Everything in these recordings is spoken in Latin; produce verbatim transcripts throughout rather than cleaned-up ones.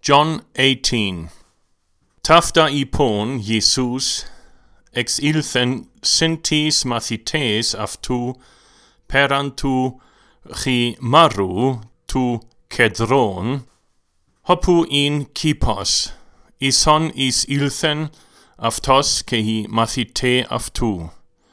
John eighteen. Tafta ipon Jesus ex ilthen syntis mathites aftu perantu chi maru tu kedron hopu in kipos ison is ilthen aftos kehi mathite aftu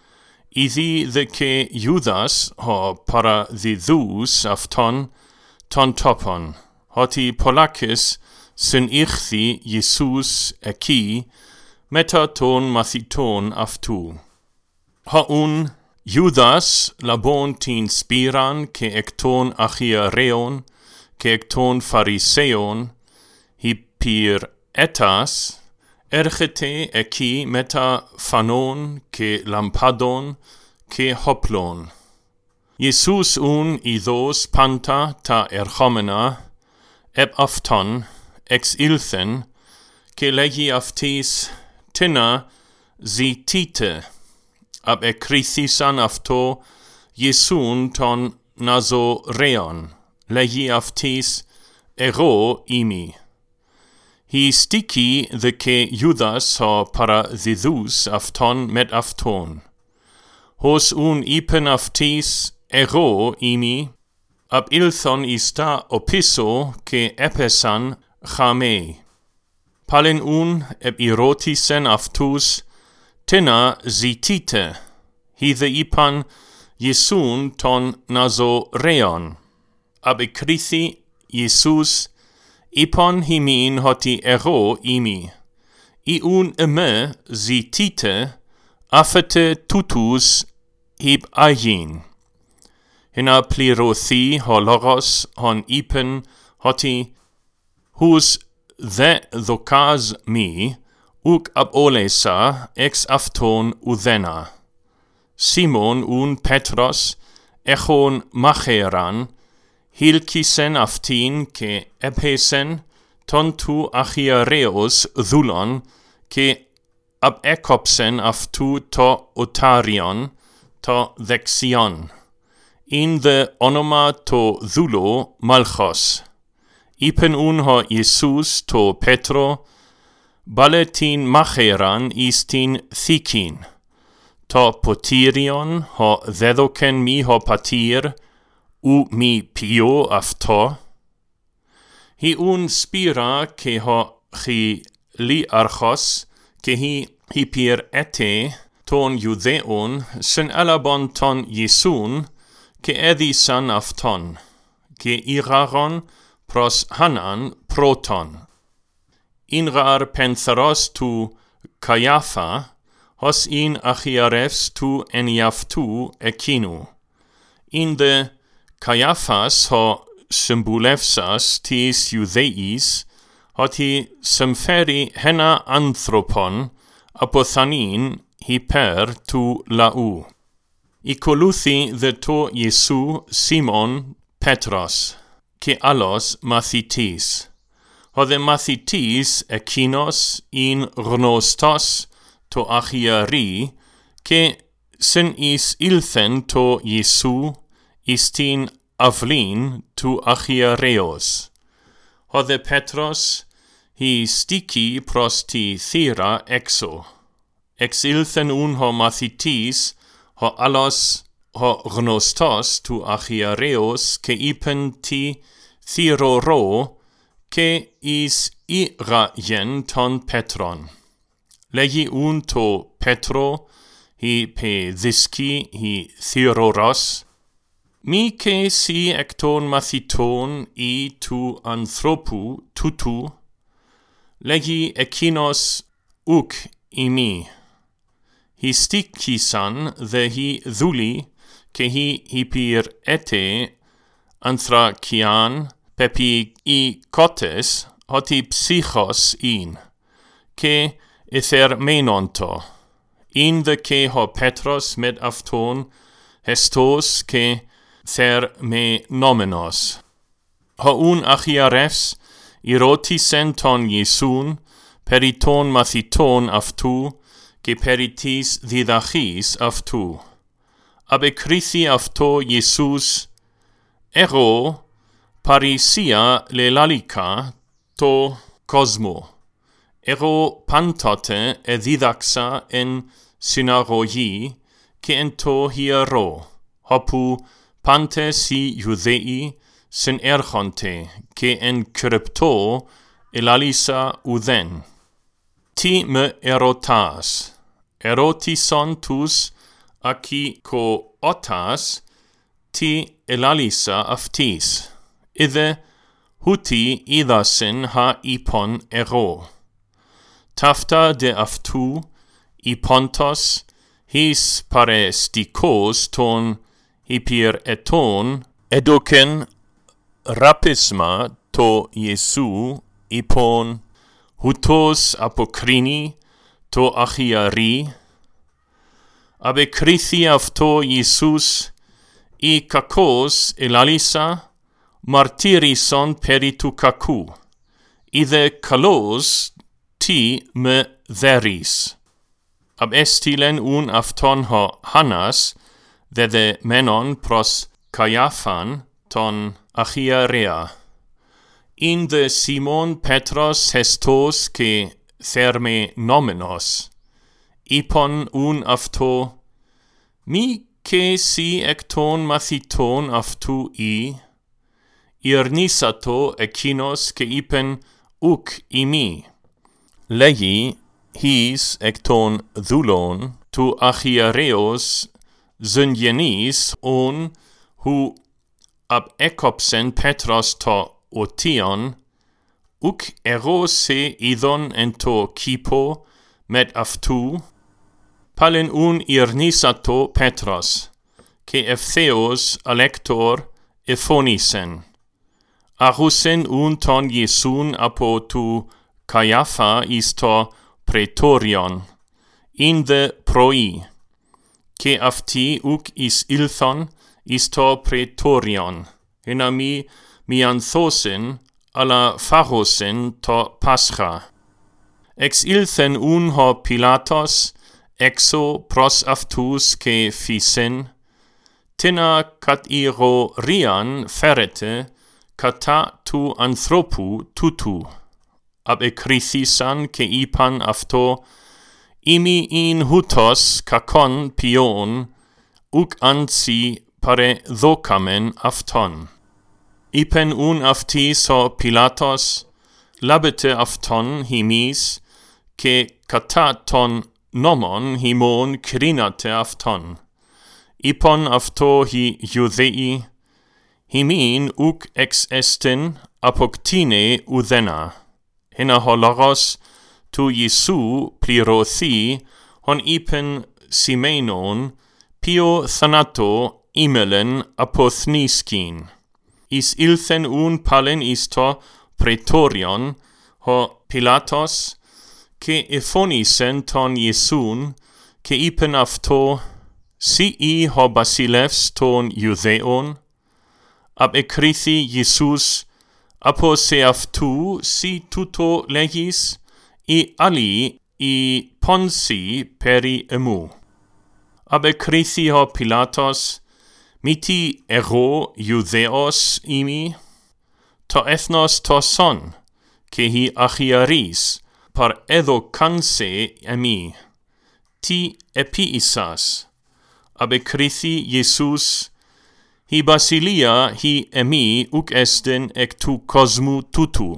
ithi the ke Judas ho para the thus afton ton topon hoti polakis syn ichthi Jesus eki meta ton mathiton aftu. Haun Judas labon tin spiran ke ekton achiareon ke ekton phariseon hipir etas erchete eki meta phanon ke lampadon ke hoplon. Jesus un idos panta ta erchomena eb afton ex ilthen ke legi aftis tina zitite ab ekrithisan afto Jesun ton nazoreon legi aftis ero imi. Hi stiki the ke Judas ho para thithus afton met afton. Hos un ipen aftis ero imi ab ilthon ista opiso ke epesan chame. Palen un eb irotisen aftus tina zitite, hithe ipan Jesun ton nazoreon. Ab ekrithi Jesus ipon himin hoti ero imi. I un eme zitite afete tutus hib agin. Hina plirothi hologos hon ipen hoti hus the dhokaz mi uk ab olesa ex afton udhena. Simon un Petros echon macheran hilkisen aftin ke epesen tontu achiareos dhulon ke ab ekopsen aftu to otarion to dexion. In the onoma to dhulo malchos. Ipen un ho Jesus to Petro, baletin macheran istin thikin. To potirion ho dedoken mi ho patir, u mi pio afto. Hi un spira ke ho chi li archos, ke hi hipir ete ton judeon, sen alabon ton Jesun, ke edisan afton, ke iraron pros hanan proton. Inrar pentheros tu Caiapha, hos in achiarefs tu eniaftu ekinu. In de Caiaphas ho symbulefsas tis Judeis, hoti semferi hena anthropon apothanin hyper tu lau. Ikoluthi the to Jesu Simon Petros, ke alos mathitis. Hode mathitis ekinos in gnostos to achiari, ke sen is ilthen to Jesu istin avlin tu achiareos. Hode Petros hi stiki prosti thira exo. Ex ilthen un ho mathitis ho alos ho gnostos tu achiareos ke ipen ti thiroro ke is irayen ton Petron. Legi un to Petro hi pe dhiski hi thiroros. Mi ke si ekton mathiton I tu anthropu tutu. Legi ekinos uk imi. Hi stikisan the hi dhuli ke hi hipir ete anthrakian pepi I kotes hoti psychos in ke ether menonto. In the ke ho Petros med afton hestos ke ther me nomenos. Ho un achiarefs irotisen ton Jesun periton mathiton aftu ke peritis didachis aftu. Ab ekrithi afto Jesus ero parisia le lalika to cosmo. Ero pantote e didaxa en synagogii, ke en to hiero, hopu pante si Judei sin erchonte, ke en krypto elalisa uden. Ti me erotas, erotison tus aki ko otas, ti elalisa aftis, ide huti idasin ha ipon ero. Tafta de aftu, ipontos, his parestikos ton hyper eton, edoken rapisma to Jesu ipon, hutos apokrini to achiari, abe krithi afto Jesus, I kakos elalisa, martirison peritu kaku, ide kalos ti me theris. Ab estilen un afton ho hanas, dede menon pros Caiaphan ton achiarea. In de Simon Petros hestos ke therme nomenos, ipon un afto, mi ke si ekton mathiton aftu I, irnisato ekinos ke ipen uk imi. Legi his ekton dhulon tu achiareos zyngenis on hu ab ekopsen Petros to otion, uk ero se idon ento kipo met aftu, palen un irnisato Petros, ke eftheos alector ephonisen. Arusen un ton Jesun apo tu Caiapha isto praetorion, in de proi, ke afti uk is ilthon isto praetorion, enami mianthosin ala pharosin to pascha. Ex ilthen un ho Pilatos, exo pros aftus ke fisen, tina kat iro rian ferete, kata tu anthropu tutu, ab ekrithisan ke ipan afto, imi in hutos kakon pion, uk ansi pare dhokamen afton. Ipen un aftis ho Pilatos, labete afton himis, ke kata ton nomon himon krinate afton. Ipon afto hi Judei, himin uk ex estin apoktine udena. Hena holoros tu Jesu plirothi hon ipen simenon pio thanato imelen apothniskin. Is ilthen un palen isto praetorion ho Pilatos, ke ephonisen ton Jesun, ke ipen afto, si I ho basilevs ton Judeon, ab ekrithi Jesus, apo se aftu si tuto legis, I ali I ponsi peri emu. Ab ekrithi ho Pilatos, miti ero Judeos imi, to ethnos to son, ke hi achiaris, par edo kanse emi, ti epiisas, ab ekrithi Jesus, hi basilia hi emi uk esten ek tu cosmu tutu.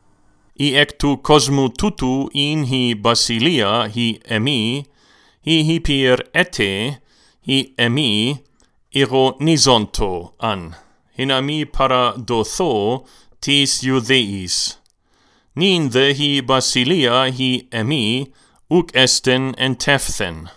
I ek tu cosmu tutu in hi basilia hi emi, hi hyper ete, hi emi, iro nisonto an, hinami para dotho tis Judeis. Ninde hi basilia hi emi, uk esten entefthen.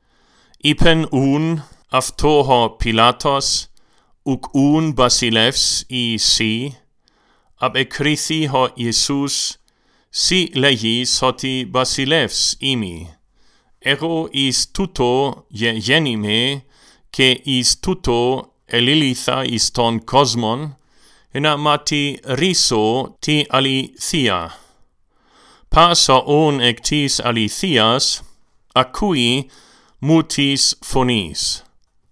Ipen un aftoho Pilatos, uk un basilevs I si, ab ekrithi ho Jesus, si legis hoti basilevs imi. Ero is tuto je genime, ke is tuto elilitha is ton cosmon, ena mati riso ti alithia. Pasa on ectis alithias, acui mutis phonis.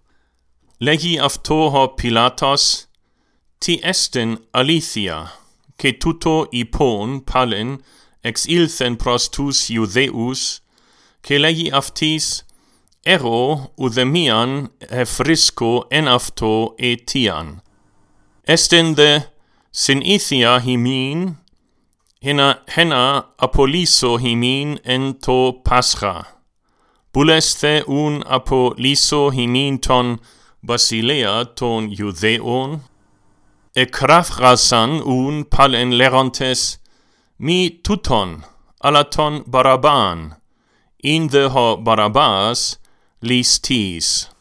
Legi aftoho Pilatos, ti esten alithia, che tuto ipon palen ex ilthen prostus Iudeus, che legi aftis ero udemian efrisco en afto etian. Estende synethia himin, hena hena apoliso himin en to pascha. Buleste un apoliso himin ton Basilea ton Iudeon, e krafrasan un palen lerontes mi tuton alaton Baraban, in the ho Barabas listis.